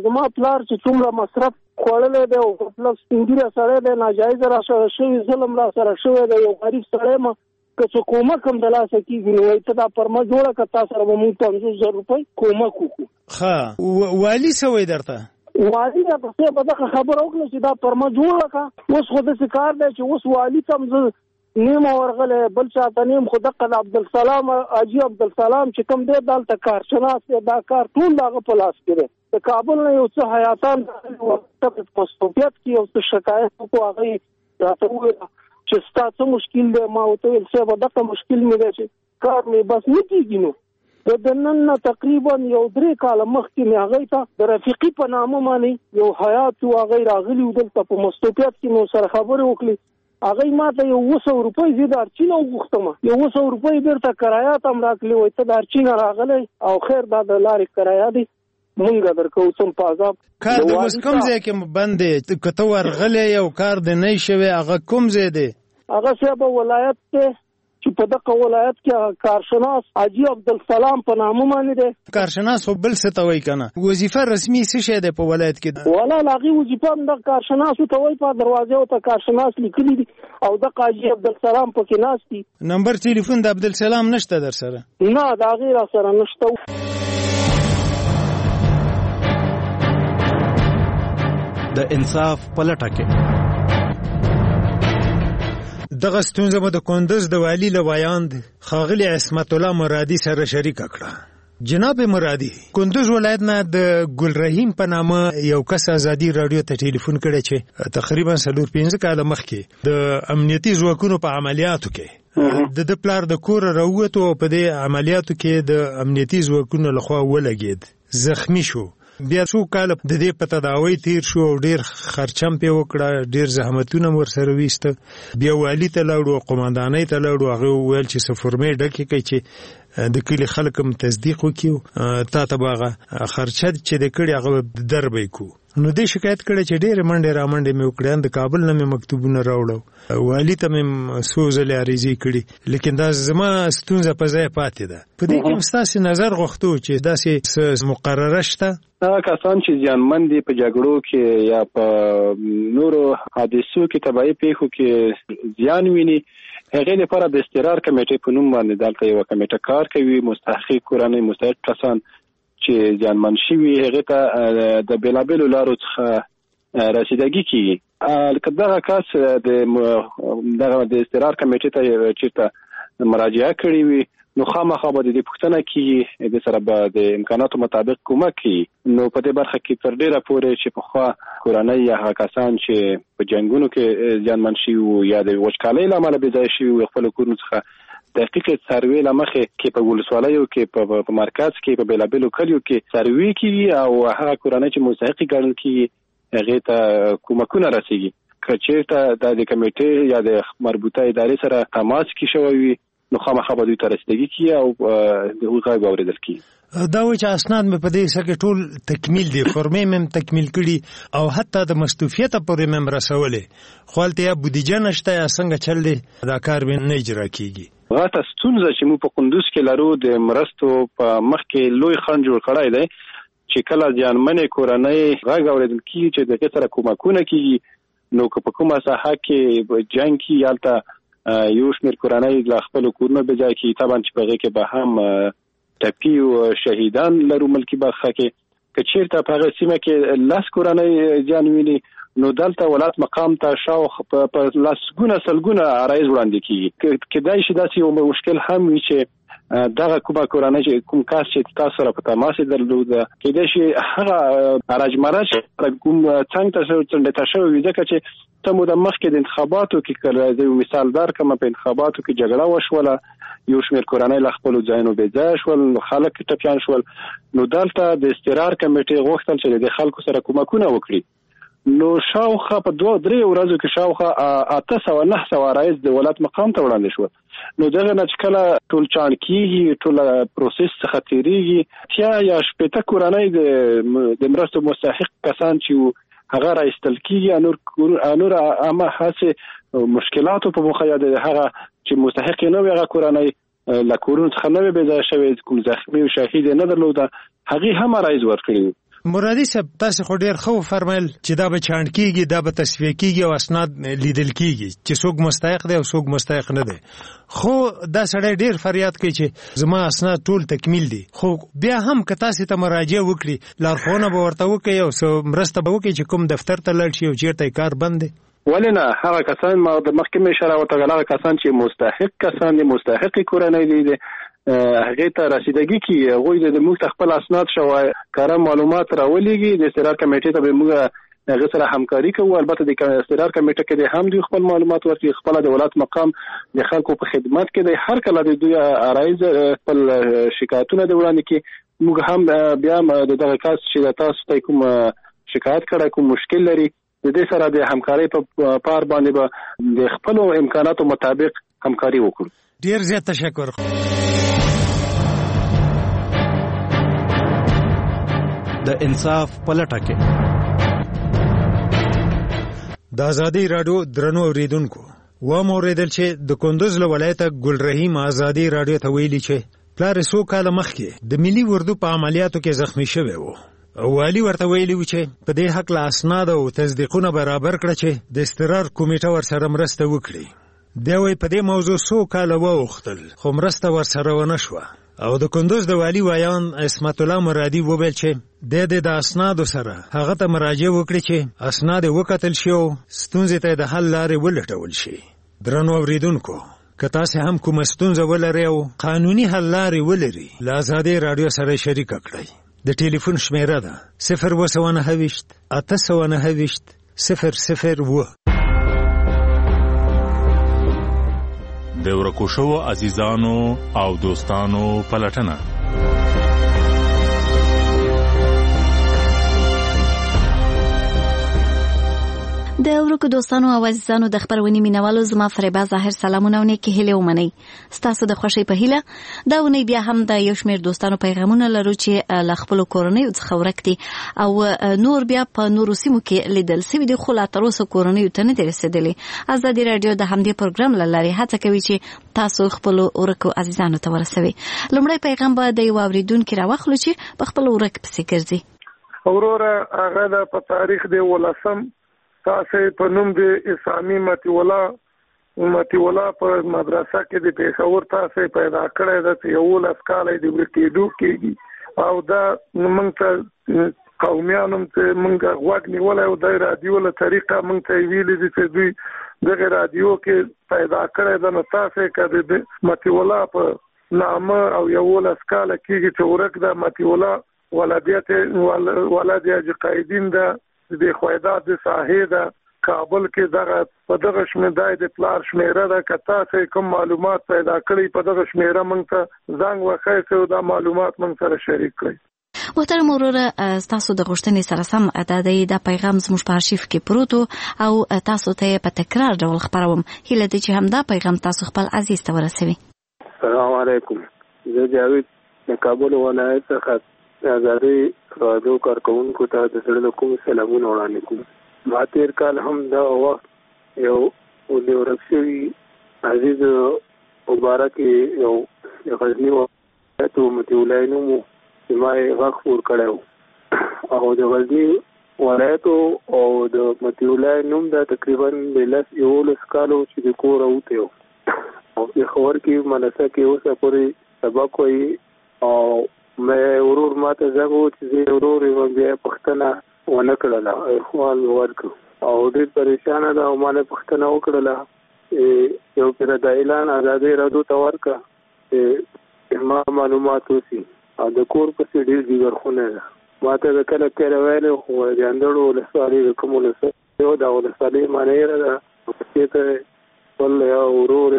چې زما پلار چې څومره مصرف خوړلې دی او پلس سپینګیره سړی دی ناجایز را سره شوی ظلم را سره شوی دی یو غریب سړی ما که څه کومک هم د لاسه کېږي نو ته دا پرمه جوړه که تا سره به موږ 50,000 روپۍ کومک وکړو. ښه والي څه وایي درته؟ والي راپسې به دغه خبره وکړه چې دا پرمه جوړه کړه. اوس خو داسې کار دی چې اوس والي ته هم زه نیم ورغلی بل چاته نیم خو دغه د عبدالسلام حاجي عبدالسلام چې کوم دی دلته کارشناس دی دا کار ټول د هغه په لاس کې دی. د کابل نه یو څه حیاتان مستوفیت کې یو څه شکایت وکړو هغه راته وویل چې ستا څه مشکل دی. ما ورته وویل صاحبه دغه مشکل مې دی چې کار مې بس نه کېږي. نو د نن نه تقریبا یو 3 کاله مخکې مې هغې ته د رفیقي په نامه باندې یو حیات و هغې راغلي و دلته په مستوفیت کې مې سره خبرې وکړې. هغې ما ته 100 روپۍ زه د ارچینه وغوښتم یو 100 روپۍ بیرته کرایه ته هم راکړلې وایي ته د ارچینه راغلی او خیر دا د لارې کرایه دی مونږ درکوو څوم په عذاب. کار د اوس کوم ځای کې بند دی که ته ورغلی یو کار د نه شوی هغه کوم ځای دی؟ هغه صاحب ولایت دی چې په دغه ولایت کې کارشناس حاجي عبدالسلام په نامه باندې دی. کارشناس خو بل څه ته وایي که نه؟ وظیفه رسمي څه شی دی په ولایت کې؟ والا هغې وظیفه هم دغه کارشناسو ته وایي په دروازې ورته کارشناس لیکلي دي او دغه حاجي عبدالسلام پکې ناست دي. نمبر تلیفون د عبدالسلام نشته در سره؟ نه د هغې را سره نشته. د انصاف په لټه کې دغه ستونزه به د کندز د والي له ویاند ښاغلي عصمت الله مرادي سره شریکه کړه. جناب مرادي کندز ولایت نه د ګل رحیم په نامه یو کس ازادي رادیو ته ټلیفون کړی چې تقریبا 4-5 کاله مخکې د امنیتي ځواکونو په عملیاتو کې د پلار د کور راووتو او په دې عملیاتو کې د امنیتي ځواکونو لخوا ولګید زخمی شو. بیا څو کاله د دې په تداوی تیر شو او ډیر خرچم پې وکړه ډیر زحمتونه ورسره ویسته. بیا والي ته لاړو قومندانۍ ته لاړو هغې وویل چې څه فورمې ډکې کړئ چې د کلي خلک هم تصدیق وکړي تا ته به هغه خرچه چې د کړي هغه به در به یې کړو. نو دې شکایت کړی چې ډېرې منډې را منډې مې وکړې د کابل نه مې مکتوبونه راوړو والي ته مې څو ځلې عریضې کړي لیکن دا زما ستونزه په ځای پاتې ده. په دې کې هم ستاسې نظر غوښتو چې داسې مقرره شته؟ هغه کسان چې زیانمن دي په جګړو کې یا په نورو حادثو کې تباهي پیښو کې زیان ویني هغې لپاره د استقرار کمیټې په نوم باندې دلته یوه کمیټه کار کوي. مستحق کورنۍ مستحق کسان چې زیانمن شوي هغې ته د بېلابېلو لارو څخه رسیدګي کېږي. که دغه کس د استقرار کمیټې ته چېرته مراجعه کړې وي نو خامخا به د دې پوښتنه کېږي د سره به د امکاناتو مطابق کومک کېږي. نو په دې برخه کې تر ډېره پورې چې پخوا کورنۍ یا هغه کسان چې په جنګونو کې زیانمن شوي وو یا د وچکالۍ له امله بېځایه شوي وو خپلو کورونو څخه دقیق سروې له مخې کې په ولسوالیو کې په مرکز کې په بېلابېلو کلیو کې سروې کېږي او هغه کورنۍ چې مستحقې ګڼل کېږي هغې ته کومکونه رسېږي. که چېرته د کمیټې یا د مربوطه ادارې سره تماس کې شوی وي نو خامخا به دوی ته رسیدګي کېږي او د هغوی غږ اورېدل کېږي. دا وایي چې اسناد مې په دې حصه کې ټول تکمیل دي فورمې مې تکمیل کړي او حتی د مستوفیته پورې مې رسولې خو هلته یا بودیجه نشته یا څنګه چل دی دا کار مې نه اجرا کېږي. غټه ستونزه چې موږ په کندوز کې لرو د مرستو په مخ کې لوی خنډ جوړ کړی دی چې کله زیانمنې کورنۍ غږ اورېدل کېږي چې د هغې سره کومکونه کېږي نو که په کومه ساحه کې جنګ کېږي هلته یو شمېر کورنۍ له خپلو کورونو بېځایه کېږي طبعا چې په هغې کې به هم ټپي او شهیدان لرو ملکي برخه کې. که چېرته په هغه سیمه کې 10 کورنۍ زیان ویني نو دلته ولایت مقام ته شاوخوا په لسګونه سلګونه عرایض وړاندې کېږي. کېدای شي داسې یو مشکل هم وي چې دغه کومه کورنۍ چې کوم کس چې تاسو سره په تماس یې درلوده کېدای شي هغه راجمرج کوم څنګ ته څنډې شوی وي ځکه چې ته مو د مخکې د انتخاباتو کې کله زه یو مثال درکړم په انتخاباتو کې جګړه وشوله یو شمېر کورنۍ له خپلو ځایونو بېځایه شول نو خلک ټپیان شول نو دلته د استقرار کمیټې غوښتل چې د خلکو سره کومکونه وکړي. نو شاوخوا په 2-3 ورځو کې شاوخوا 800-900 عرایض د ولایت مقام ته وړاندې شول. نو دغه نه چې کله ټول چاڼ کېږي ټول پروسس څخه تېرېږي یا شپېته کورنۍ د مرستو مستحق کسان چې هغه راایستل کېږي نور عامه هسې مشکلاتو په مخه یا د هغه چې مستحق یې نه وي هغه کورنۍ له کورونو څخه نه وي بېځایه شوې کوم زخمي او شهید یې نه درلوده هغې هم عرایض ورکړي مرادي صاحب تاسو خو ډیر خو فرمایل چې دا به چاڼ کیږي دا به تصفیه کیږي او اسناد لیدل کیږي چې څوک مستحق دی او څوک مستحق نه دی خو دا سړی ډیر فریاد کوي چې زما اسناد ټول تکمیل دي خو بیا هم که تاسو ته مراجعه وکړي لارښوونه به ورته وکړي او مرسته به وکړي چې کوم دفتر ته لاړ شي او چیرته کار بند دی ولې نه هغه کسان ما د مخکې اشاره ورته هغه کسان چې مستحق کسان دي مستحق کورنۍ دي هغه ته رسیدګي کی غوی د موږ خپل اسناد شوای کار معلومات راولېږي د استقرار کمیټې ته به موږ هغه سره همکاري کوو البته د استقرار کمیټې کې د هم د خپل معلومات ورته خپل د ولایت مقام د خلکو په خدمت کې د هر کله د دوی عرایض خپل شکایتونه د وړاندې کې موږ هم بیا دغه کس چې تاسو ته کوم شکایت کړه کوم مشکل لري د دې سره د همکاري په پار باندې به د خپل امکاناتو مطابق همکاري وکړو ډیر زیات تشکر د انصاف پلټه کې د ازادي رادیو درنو اوریدونکو و موریدل چې د کندوز له ولایت ګل رحیم ازادي رادیو ته ویلي چې پلار سو کال مخکې د ملي اردو په عملیاتو کې زخمی شوی و او والی ورته ویلي و چې په دې حق له اسناد او تصدیقونه برابر کړ چې د استقرار کمیټه ورسره مرسته وکړي دا وی په دې موضوع سو کال ووختل خو مرسته ورسره ونه شوه او د کندوز د والی ویان عصمت الله مرادي وویل چې د اسنادو سره هغه ته مراجعه وکړي چې اسناد وکتل شي او ستونزې ته د حل لارې ولټول شي درنو اوریدونکو که تاسو هم کوم ستونزه ولرئ او قانوني حل لارې ولرئ له ازادي رادیو سره شریک کړئ د ټلیفون شمیره ده 029 829 000 د ورکو شوو عزیزانو او دوستانو پلټنه د ورکو دوستانو او عزیزانو د خبرونې مینوالو زما فریبا ظاهر سلامونه او نیکی هیله ومنئ ستاسو د خوښۍ په هیله دا ونی بیا هم د یو شمېر دوستانو پیغامونه لرو چې له خپلو کورنیو څخه ورک دي او نور بیا په نورو سیمو کې لیدل سوي دي خو لا تر اوسه کورنیو ته نه دي رسېدلي ازادي راډیو د همدې پروګرام له لارې هڅه کوي چې تاسو خپلو ورکو عزیزانو ته ورسوي لومړی پیغام به د یو اورېدونکي راواخلو چې په خپل ورک پسې ګرځي وروره هغه د په تاریخ د 18 تاسو په نوم د اسلامي متي ولا په مدرسه کې د پیښور تاسو پیدا کړی د یو لسکاله د ورکېدو کېږي او دا موږ ته قومیانو ته موږ غوږ نیولای او د رادیو له طریقه موږ ته ویلي دي چې دوی دغه رادیو کې پیدا کړی د نتاسه کې د متي ولا په نامه او یو لسکاله کېږي چې ورک د متي ولا ولادت قائدین د د خویدات د ساحې د کابل کې په دغه شمیرای د پلار شمیره د کتا څخه کوم معلومات پیدا کړي په دغه شمیره موږ ته زنګ وخایسه او د معلومات موږ سره شریک کړي محترم وروره تاسو د غوښتنې سره سم د پیغام زموږ په آرشیف کې پروت او تاسو ته په تکرار ډول خبروم هیله ده چې همدا پیغام تاسو خپل عزیز ته ورسوي السلام علیکم زه جاوید د کابل ولایت څخه ازادي رادیو کارکونکو ته د زړه کوم سلامونه وړاندې کوم ما تیر کال هم دا وخت یو د ورکشوي عزیز مبارک یو غزنی ولایت متي ولایت نو ما غفور کړو او د غزنی ولایت او د متي ولایت نوم دا تقریبا د یو لسکالو چې د کور اوته او په خبر کې مناسه کې اوسه پوری سبق وي او مې ورور ماته زغو چې ورور یې بیا پښتنه ونه کړله اخوان ورک او ډېر پریشان ده او مانه پښتنه وکړله یو پر د اعلان ازادي رادیو ته ورکا ما معلومات وسی او د کور په سي ډېر دیګر خونه ده ماته د کله تیر ویل خو د اندړو له ساري کوم له یو دا ول ساري معنی را چې ته ول یو ورور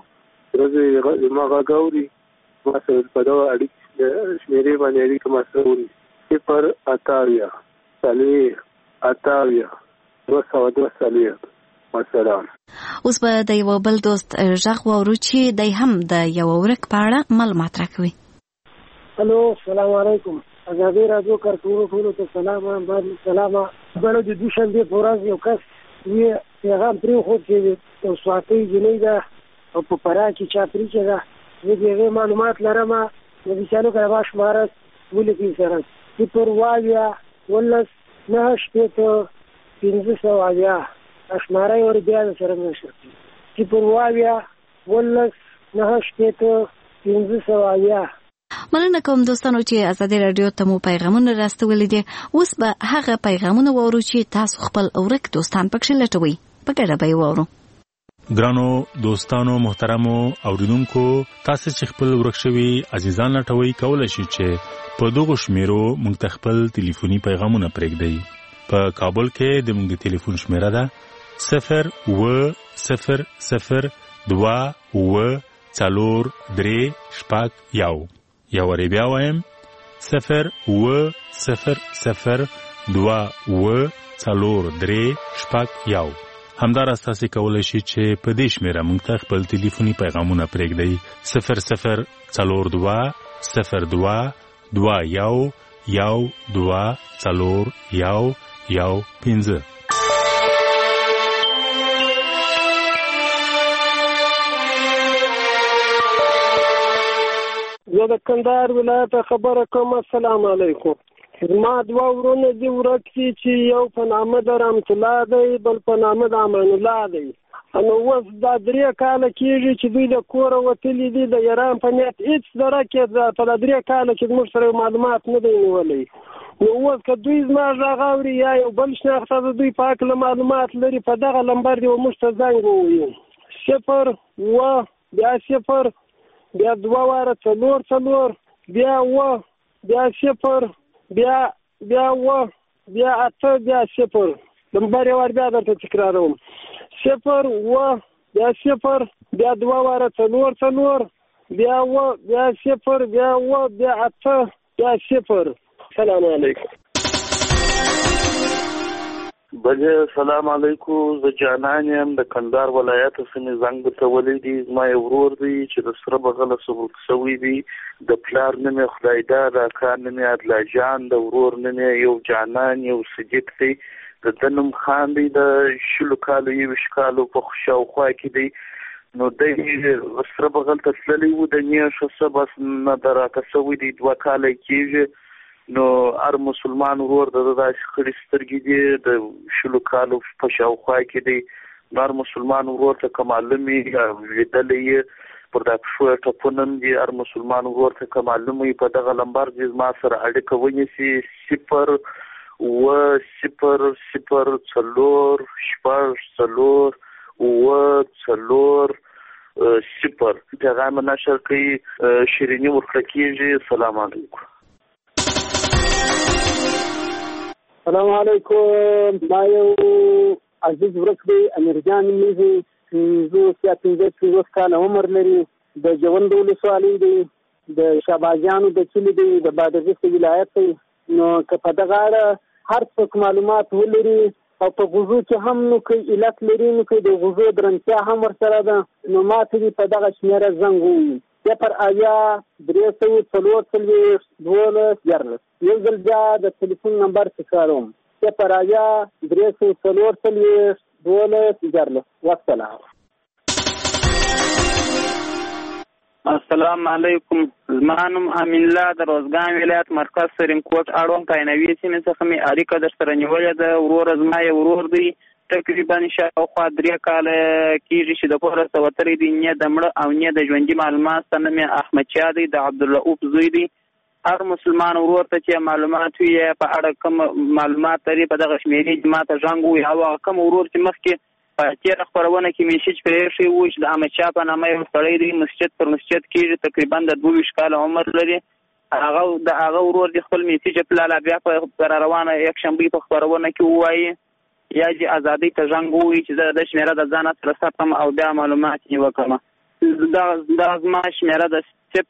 راځي ما غاوري ما سره په دا اړیکه شمیرې باندې اړیکه مسؤل صفر اتاویا صالح اتاویا 202 صالح والسلام اوس به د یو بل دوست ژغ وورو چې د هم د یو ورک په اړه معلومات راکوي الو السلام علیکم ازادي رادیو کارکونکو ته سلام باندې سلام بل د دوشنبه پورز یو کس یې پیغام پرې خو چې یو سواتی جنې ده او په پرا کې چاپری کې ده دغه معلومات لرم د بيچالو کله باش مارس ولې کې سره چې پر وایا ولس 9 اشماره ور بیا سره نشي چې په واویا ولس 9 مننه کوم دوستانو چې ازادي رادیو ته مو پیغامونه راستولې دي. اوس به هغه پیغامونه وورو چې تاسو خپل اورک دوستان پکښ لټوي. په ګډه به وورو. ګرانو دوستانو محترمو اوریدونکو، تاسو چې خپل ورک شوي عزیزان لټوي کولای شئ چې په دغه شمیرو موږ ته خپل ټلیفوني پیغامونه پرېږدئ. په کابل کې د موږ د ټلیفون شمیره ده 0800434 یا وری بیا وایم 0800434 همدارس تاسو کولای شئ چې په دې شمیره موږ ته خپل ټلیفوني پیغامونه پرېږدئ 00222 زه د کندهار ولایت خبره کوم. السلام علیکم. ما دوه ورونه دي ورک دي چې یو په نامه د رحمت الله دی، بل په نامه د امان الله دی. نو اوس دا 3 کاله کېږي چې دوی د کوره وتلي دي د ایران په نیت هېڅ درکې په 3 کاله کې موږ سره معلومات نه دی نیولی. نو اوس که دوی زما غږ اوري یا یو بل شناخته د دوی په هکله معلومات لري په دغه لمبر دې موږ ته زنګ ووایي 0 بیا 0 بیا 2 واره 4 بیا 0 بیا 8 بیا 0 لمبر یې ور بیا درته تکراروم 0 بیا 0 بیا 2 واره 4 بیا 0 بیا 8 بیا 0. السلام علیکم. بله السلام علیکم. زه جانان یم د کندهار ولایت سیمې زنګ ته ولیدي. زما یو ورور دی چې د سره بغله سبوت شوی دی. د پلار نوم یې خدایدا، د اکا نوم یې عدلا جان، د ورور نوم یې یو جانان یو صدیق دی. د نوم خان دی. د 20 کالو 20 کالو په شاوخوا کې دی. نو دی سره بغل ته تللی و د نیشه څه بس نه دراته شوی دی 2 کاله کېږي. نو هر مسلمان ورور د داسې خړې سترګې دي د 20 کالو په شاوخوا کې دی. هر مسلمان ورور ته معلومي لیدلې پر دا شو ټپونم دي. هر مسلمان ورور ته معلومي په دغه لمبر د ما سره اړیکه ونیسي 0 پیغام نشر کوي شیرینی ورکړه کېږي. السلام علیکم. السلام علیکم. ما یو عزیز ورک دی امیرجان میزي 15 کاله عمر لري. د جوند ولسوالۍ دی، د شاباجانو د کلي دی، د بادغیس ولایت دی. نو که په دغه اړه هر څوک معلومات ولري او په غوزو کې هم نو کوي علت لري نو کوي د غوزو درنتیا هم ورسره ده نو ماته دې په دغه شمیره زنګ ووایي 0 یو ځل بیا د ټلیفون نمبر تکراروم 0 والسلام. السلام علیکم. زما نوم امین الله د روزګان ولایت مرکز سرین کوټ اړوند کاینوي سیمې څخه مې اړیکه درسره نیولې ده. ورور زما یو ورور دی تقریبا شاوخوا 3 کاله کېږي چې د کوره څخه وتلی دی. نه د مړه او نه د ژوندي معلومات ته نوم یې احمد شاه دی، د عبدالرؤف زوی دی. هر مسلمان ورور ته چې معلومات وي په اړه کوم معلومات لري په دغه شمیرې چې ماته زنګ ووایي. او هغه کوم ورور چې مخکې په تېره خپرونه کې میسیج پرې ایښی و چې د احمد شاه په نامه یو سړی دی، مسجد پر مسجد کېږي، تقریبا د 22 کاله عمر لري. هغه ورور د خپل میسیج په لاله بیا په روانه یکشنبې په خپرونه کې ووایي یا چې ازادۍ ته زنګ ووایي چې زه د شمیره د ځانه سره ساتم او بیا معلومات یې وکړم. دا زما شمیره د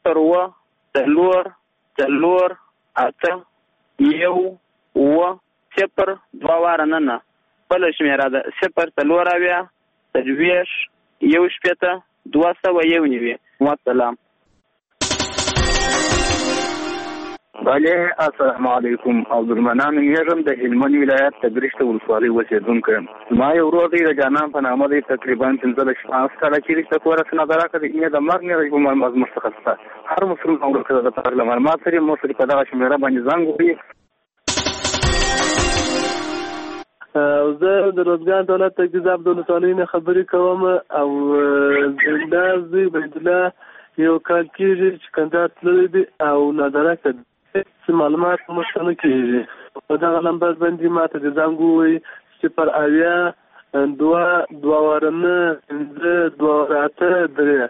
0 4 8 1 0 2 واره نه بل شمیره ده 0 4 23 201. والسلام. بله السلام علیکم. عبدالمنان یږم د هلمند ولایت تګریشته ولسوالۍ اوسېدونکی یم. زما یو ورور دی د جانان په نامه دی تقریبا 15 کاله کېږي چې د کوره څه نه دراکه دی نه د مرګ نه دی معلومات مشخص ده. هر مسلمان ورور ته د معلومات سره مو سره په دغه شمیره باندې زنګ ووایي. او زه د روزګان دولت تجدید عبدالصالح نه خبرې کوم او دا زوی عبید الله یو کال کېږي چې کندهار تللی دی او نادرکه څه معلومات موږ نه کېږي. په دغه نمبر باندې ماته د زنګ ووایي 080-229-5-2-8-3.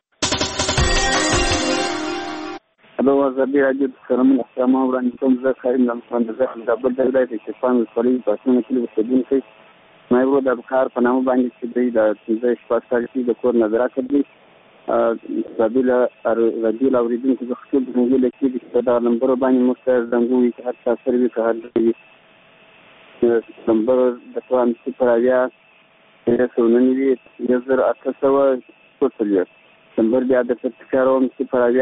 هلو ازادي راډیو سره موږ احترام وړاندې کوم. زه خارج نامسان د زخم د بل ځای د شپان سړي په اسمه کې اوسېدونکی ما یو د کار په نامه باندې چې دی د 15 شپږ کال کې د کور نظر کړی رادیو اوریدونکو د خپل د موږ له کې د نمبر باندې مستر دنګوي چې هر څه سروي که هر دی نمبر د توان پر بیا 09800 نمبر بیا د تکراروم چې پر بیا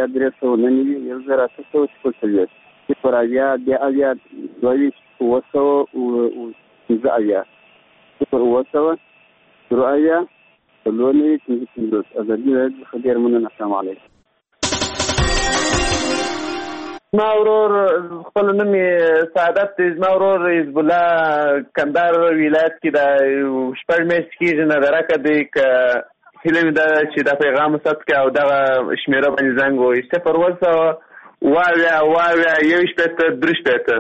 09800 پر بیا بیا 200 لونی څنګه ازادي راځي خبر مونږ نه. السلام علیکم. ما ورور خپل نوم سعادت ما ورور حزب الله کندهار ولایت کې د شپږ میاشتې کېږي نظرکه دی که هیله مې ده چې دا پیغام وسات کې او دغه شمیره باندې زنګ ووایي 0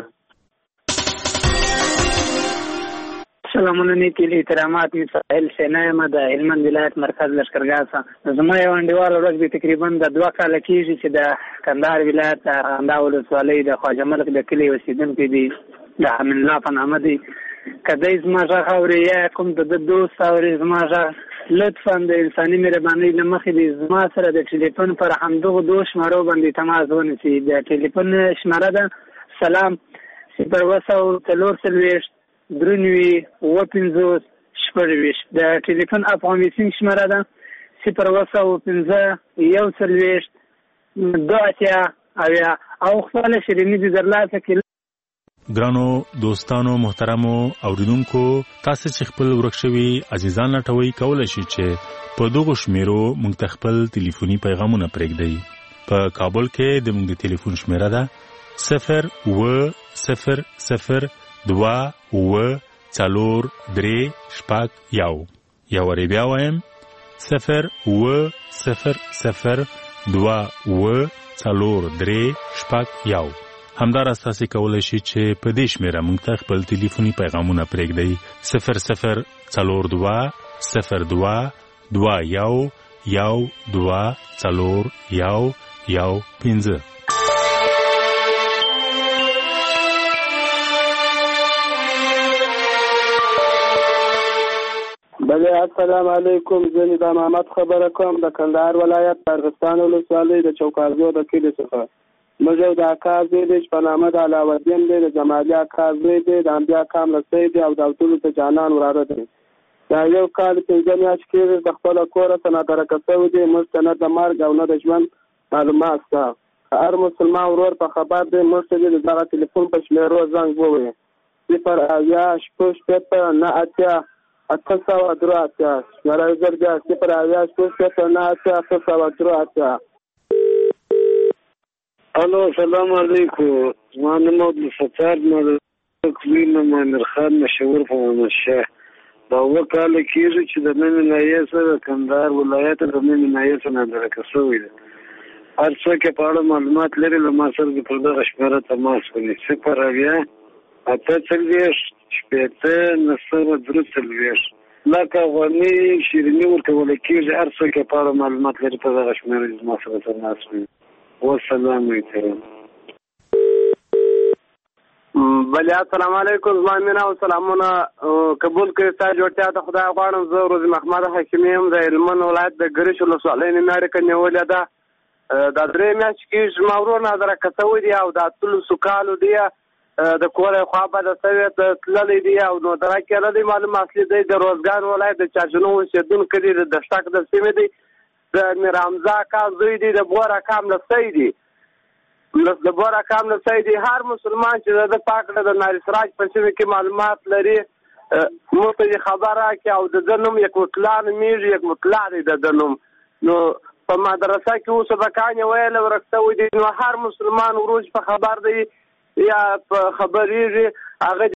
سلامونه نیکی احترامات می ساحل سینایم د هلمند ولایت مرکز لشکرګاه څخه. زما یو انډیوال ورځ به تقریبا د 2 کال کېږي چې د کندهار ولایت ارغنداو ولسوالۍ د خواجه ملک د کلي اوسېدونکی دی د امین الله په نامه دی. که دی زما غږ اوري یا کوم د دوست اوري زما غږ لطفا د انساني مهربانۍ له مخې دی زما سره د ټلیفون پر همدغو 2 شمارو باندې تماس ونیسي. د ټلیفون شماره ده 0 درنوي 55 شپږ. د ټلیفون افغانستان شماره ده 0 او خپل شریمي دي درلاته کې. ګرانو دوستانو محترمو اوریدونکو تاسو چې خپل ورکشوي عزیزان لټوي کولای شئ چې په دغه شمیرو موږ خپل ټلیفوني پیغامونه پرېږدئ. په کابل کې د موږ ټلیفون شمیره ده 0-0-0-2-4-3-1. یا وری بیا وایم 0-0-0-2-4-3-1. همدار اساسي کولای شي چې په دې شمیره موږ ته خپل ټلیفوني پیغامونه پرېږدئ 0-0-02-2-4-1-1-5. بله السلام علیکم. زه نظام احمد خبره کوم د کندهار ولایت ارغستان ولسوالۍ د چوکازو د کلي څخه. موږ یو د اکا زوی دی چې په نامه د علاوالدین دی، د جمالي اکا زوی دی، د انبیا کامرسی دی او د ټولو ته جانان وراره دی. دا یو کال 5 میاشتې کېږي د خپله کوره څه نادرکه شوی دی. موږ ته نه د مرګ او نه د ژوند معلومات شته. هر مسلمان ورور په خبر دی. موږ ته د دغه ټلیفون په شمیرو زنګ ووایي 0-8-9-8 الو السلام علیکم. زما نوم عبدالستار کوینه مامر خان مشهور په محمدشاه. دا 2 کال کېږي چې د نن نایې سره کندهار ولایت د نن نایې سره نادرکه شوی دی. هر څوک په اړه معلومات لري له ما سره په دغه شمیره تماس ونیسي 0-8-9-3 لکه غني شیرینی ورکول کېږي. هر څوک په اړه معلومات لري په دغه شمیره ما سره تماس ونیسي. والسلام علیکم. بله السلام علیکم. زما مینا او سلامونه قبول کړئ. ستا جوړتیا ته خدای غواړم. زه روزي محمد حکیمي یم د هلمند ولایت د ګرش ولسوالۍ نه اړیکه نیولې ده. دا 3 میاشتې کېږي زما ورور نادرکه شوی دی او دا اتلسو کالو دی د کوره خوا به د سویت تللی دی او نو درکه نه دی معلوم اصلي دی د روزګان ولایت د چاشنو اوسېدونکی دی د دشتاک د سیمې دی د میرحمزه اکا زوی دی د بور اکا ملسی دی د بور اکا ملسی دی. هر مسلمان چې د پاکړه د نارسراج په سیمه کې معلومات لري موږ ته خبر راکړي او د نوم یک مطلع نومیږي یک مطلع دی د نوم. نو په مدرسه کې اوس بکانې ویل ورکتوي دي. نو هر مسلمان وروج په خبر دی یا په خبرېږي هغه